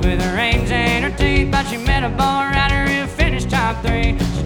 with her rings in her teeth, but she met a bull rider who finished top three.